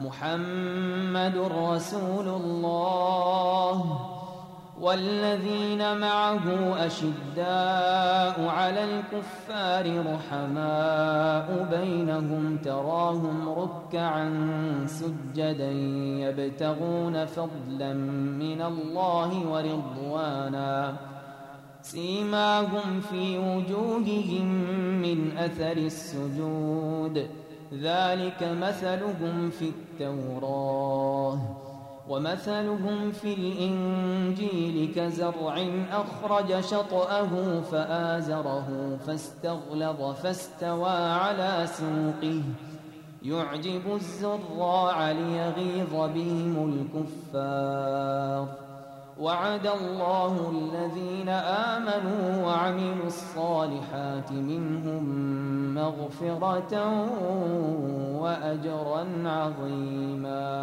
محمد رسول الله والذين معه أشداء على الكفار رحماء بينهم تراهم ركعا سجدا يبتغون فضلا من الله ورضوانا سيماهم في وجوههم من أثر السجود ذلك مثلهم في التوراة ومثلهم في الإنجيل كزرع أخرج شطأه فآزره فاستغلظ فاستوى على سوقه يعجب الزراع ليغيظ بهم الكفار وعد الله الذين آمنوا وعملوا الصالحات منهم مغفرة وأجرا عظيما.